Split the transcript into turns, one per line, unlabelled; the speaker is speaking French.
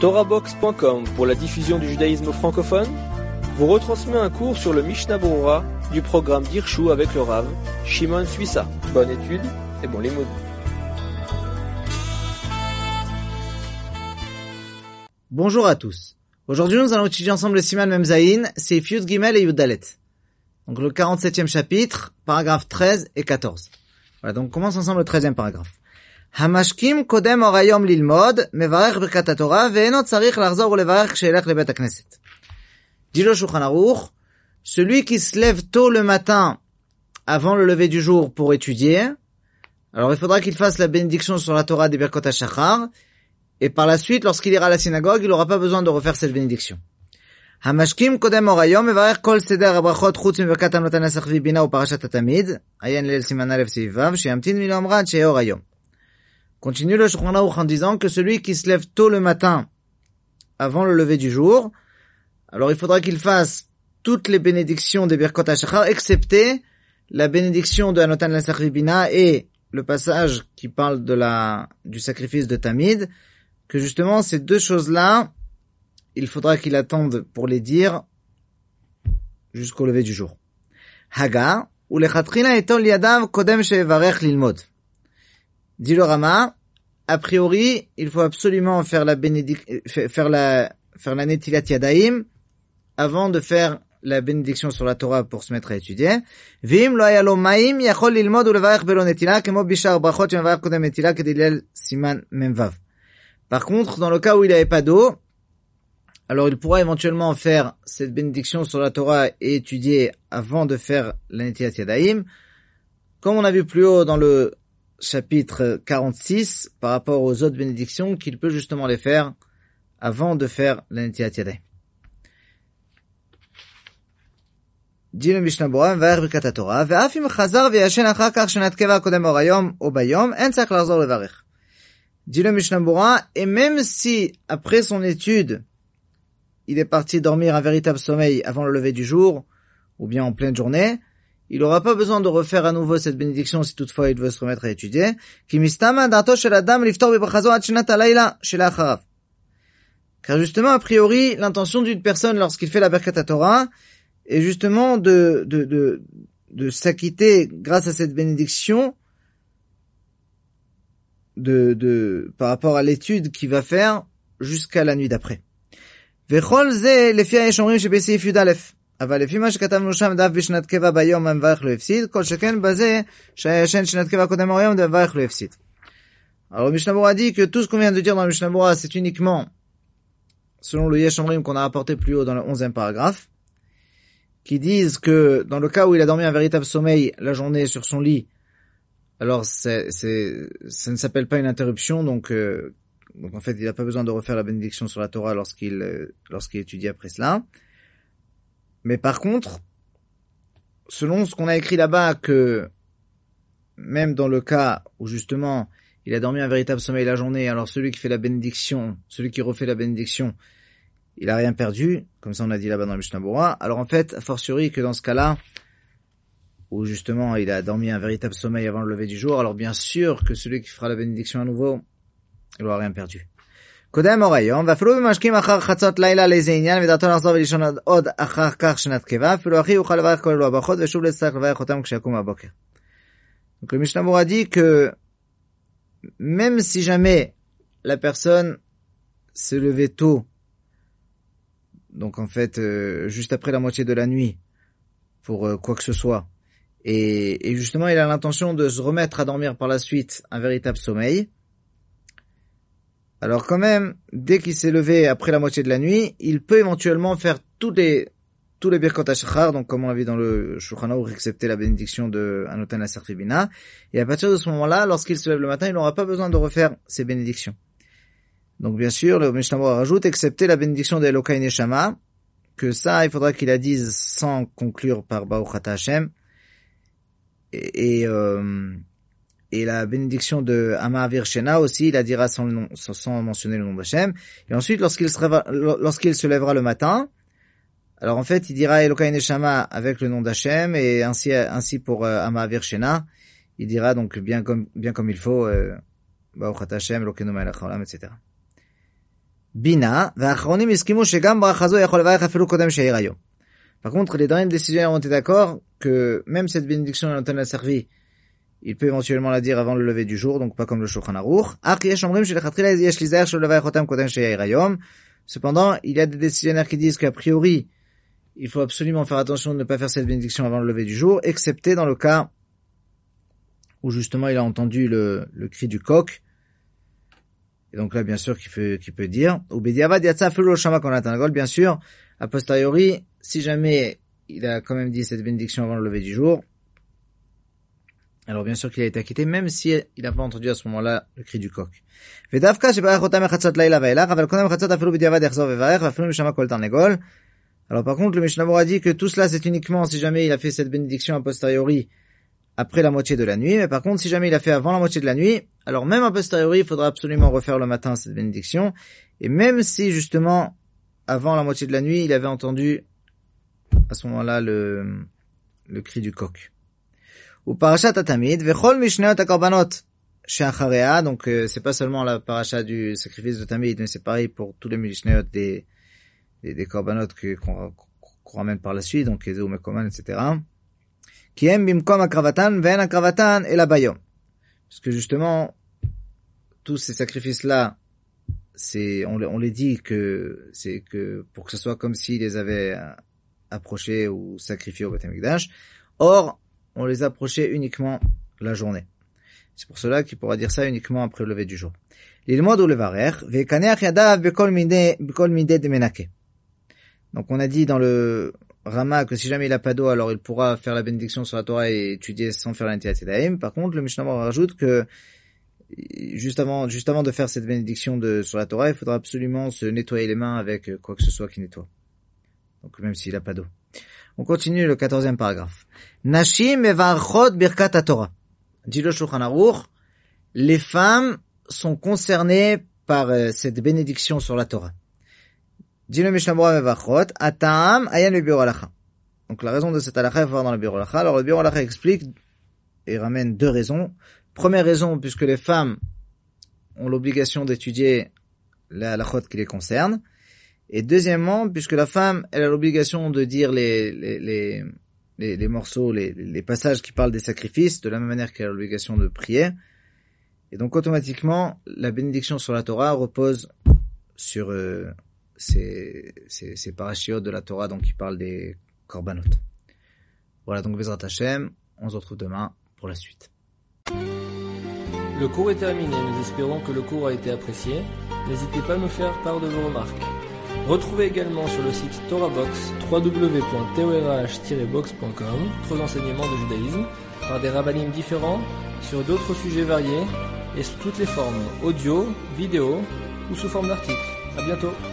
TorahBox.com pour la diffusion du judaïsme francophone vous retransmet un cours sur le Mishnah Berurah du programme d'Irshu avec le Rav Shimon Suissa. Bonne étude et bon limoud.
Bonjour à tous. Aujourd'hui, nous allons étudier ensemble le Siman Mem Zayin, Seif Yud Gimel et Yud Dalet. Donc le 47e chapitre, paragraphes 13 et 14. Voilà, donc on commence ensemble le 13e paragraphe. Hamashkim kodem or hayom lilmod, mevarech birkat haTorah, ve'eno tzarich lachzor ulevarech kshe'elech lebet hakneset. Dit le Shulchan Aruch, celui qui se lève tôt le matin, avant le lever du jour pour étudier, alors il faudra qu'il fasse la bénédiction sur la Torah des Birkot HaShachar, et par la suite, lorsqu'il ira à la synagogue, il n'aura pas besoin de refaire cette bénédiction. Hamashkim kodem or hayom, mevarech kol seder habrachot chutz mibirkat hanotan nesach v'bina u'parashat hatamid, ayen leil siman aleph seif vav, she'yamtin milo amra ad she'eh or hayom. Continue le Shulchan Aruch en disant que celui qui se lève tôt le matin, avant le lever du jour, alors il faudra qu'il fasse toutes les bénédictions des Birkot HaShachar, excepté la bénédiction de Hanotan Nesach V'bina et le passage qui parle du sacrifice de Tamid, que justement ces deux choses-là, il faudra qu'il attende pour les dire jusqu'au lever du jour. Haga, ulechatchila etol yadav kodem shevarech lilmod. Dit le Rama, a priori, il faut absolument faire la netilat yadayim avant de faire la bénédiction sur la Torah pour se mettre à étudier. V'im lo haya lo ma'im yachol lilmod ulevarech belo netila kemo bishar brachot shevarech kodem netila kedilel siman memvav. Par contre, dans le cas où il n'avait pas d'eau, alors il pourra éventuellement faire cette bénédiction sur la Torah et étudier avant de faire la netilat yadayim, comme on a vu plus haut dans le chapitre 46, par rapport aux autres bénédictions, qu'il peut justement les faire avant de faire la netilat yadayim. dit le Mishnah Berurah, מברך ברכת התורה, ואף אם חזר וישן אחר כך שנת קבע הקודם אור היום או ביום, אין צריך לחזור לברך. dit le Mishnah Berurah, et même si après son étude, il est parti dormir un véritable sommeil avant le lever du jour, ou bien en pleine journée, il n'aura pas besoin de refaire à nouveau cette bénédiction si toutefois il veut se remettre à étudier. Car justement, a priori, l'intention d'une personne lorsqu'il fait la Birkat HaTorah est justement de s'acquitter grâce à cette bénédiction par rapport à l'étude qu'il va faire jusqu'à la nuit d'après. וכל זה לפי יש אומרים שבסעיף י"א, אבל לפי מה שכתבנו שם דף בשנת קבע ביום המברך לא הפסיד, כל שכן בזה שהישן שנת קבע קודם אור היום המברך לא הפסיד. Alors le Mishnah Berurah dit que tout ce qu'on vient de dire dans le Mishnah Berurah, c'est uniquement selon le Yesh Omrim qu'on a rapporté plus haut dans le 11e paragraphe, qui disent que dans le cas où il a dormi un véritable sommeil la journée sur son lit, alors ça ne s'appelle pas une interruption, donc en fait il n'a pas besoin de refaire la bénédiction sur la Torah lorsqu'il étudie après cela. Mais par contre, selon ce qu'on a écrit là-bas, que même dans le cas où justement il a dormi un véritable sommeil la journée, alors celui qui fait la bénédiction, celui qui refait la bénédiction, il a rien perdu, comme ça on a dit là-bas dans le Mishnah Berurah. Alors en fait, a fortiori que dans ce cas-là, où justement il a dormi un véritable sommeil avant le lever du jour, alors bien sûr que celui qui fera la bénédiction à nouveau, il n'aura rien perdu. קודם אור היום, ואפילו במשקים אחר חצות לילה לאיזה עניין, ודעתו לחזור ולישון עוד אחר כך שנת קבע, אפילו אחי יוכל לברך כל אלו הברכות, ושוב להצטרך לברך אותם כשיקום מהבוקר. Donc le Mishnah Berurah dit que même si jamais la personne s'est levée tôt, donc en fait juste après la moitié de la nuit, pour quoi que ce soit, et justement il a l'intention de se remettre à dormir par la suite un véritable sommeil, alors quand même, dès qu'il s'est levé après la moitié de la nuit, il peut éventuellement faire tous les Birkot HaShachar, donc comme on l'a vu dans le Shulchan Aruch, excepté la bénédiction de Hanotan Nesach V'bina, et à partir de ce moment-là, lorsqu'il se lève le matin, il n'aura pas besoin de refaire ses bénédictions. Donc bien sûr, le Mishnah Berurah rajoute, excepté la bénédiction de Elokai Neshama, que ça, il faudra qu'il la dise sans conclure par Baruch Ata Hashem, et la bénédiction de Ama'avir Shena aussi, il la dira sans mentionner le nom d'Hachem. Et ensuite, lorsqu'il se lèvera le matin, alors en fait, il dira Elokai Neshama avec le nom d'Hachem, et ainsi pour Ama'avir Shena, il dira donc bien comme il faut, Baruch Ata Hashem, Elokeinu melech haolam, etc. Bina, והאחרונים הסכימו שגם ברכה זו יכול לברך אפילו קודם שהעיר היום. Par contre, les derniers décisionnaires ont été d'accord que même cette bénédiction dont elle a servi, il peut éventuellement la dire avant le lever du jour, donc pas comme le Shulchan Aruch. Cependant, il y a des décisionnaires qui disent qu'a priori, il faut absolument faire attention de ne pas faire cette bénédiction avant le lever du jour, excepté dans le cas où justement il a entendu le cri du coq. Et donc là, bien sûr, qu'il peut dire, bien sûr, a posteriori, si jamais il a quand même dit cette bénédiction avant le lever du jour, alors bien sûr qu'il a été acquitté, même si il n'a pas entendu à ce moment-là le cri du coq. Alors par contre, le Mishnah Berurah dit que tout cela c'est uniquement si jamais il a fait cette bénédiction a posteriori après la moitié de la nuit, mais par contre si jamais il a fait avant la moitié de la nuit, alors même a posteriori il faudra absolument refaire le matin cette bénédiction, et même si justement avant la moitié de la nuit il avait entendu à ce moment-là le cri du coq. Ou parashat Tamid, vechol mishnayot hakorbanot she'achareha, donc c'est pas seulement la paracha du sacrifice de Tamid, mais c'est pareil pour tous les mishnayot des korbanot qu'on ramène par la suite, donc Ezeu Mekoman, etc. Qui aiment bimkom akravatan ve'en akravatan ela bayom. Parce que justement, tous ces sacrifices-là, on les dit que c'est que pour que ce soit comme s'ils les avaient approchés ou sacrifiés au Beth Amikdash. Or, on les approchait uniquement la journée. C'est pour cela qu'il pourra dire ça uniquement après le lever du jour. L'ilmod ou le varer, ve'kaneach yadav bekol mideh de menake. Donc on a dit dans le Rama que si jamais il a pas d'eau, alors il pourra faire la bénédiction sur la Torah et étudier sans faire l'Netilat Yadayim. Par contre, le Mishnah Berurah rajoute que juste avant de faire cette bénédiction sur la Torah, il faudra absolument se nettoyer les mains avec quoi que ce soit qui nettoie. Donc même s'il a pas d'eau. On continue le 14e paragraphe. Nashim mevarchot birkat haTorah. Dit le Shulchan Aruch, les femmes sont concernées par cette bénédiction sur la Torah. Dit le Mishnah Berurah mevarchot, atam ayan le Biur Halacha. Donc la raison de cette halakha, il faut voir dans le Biur Halacha. Alors le Biur Halacha explique et ramène deux raisons. Première raison, puisque les femmes ont l'obligation d'étudier la halachot qui les concerne. Et deuxièmement, puisque la femme, elle a l'obligation de dire les morceaux, les passages qui parlent des sacrifices, de la même manière qu'elle a l'obligation de prier. Et donc, automatiquement, la bénédiction sur la Torah repose sur ces parashiot de la Torah, donc qui parlent des korbanot. Voilà, donc Bezrat Hashem, on se retrouve demain pour la suite.
Le cours est terminé, nous espérons que le cours a été apprécié. N'hésitez pas à nous faire part de vos remarques. Retrouvez également sur le site TorahBox www.torah-box.com d'autres enseignements de judaïsme par des rabbanim différents sur d'autres sujets variés et sous toutes les formes audio, vidéo ou sous forme d'articles. À bientôt.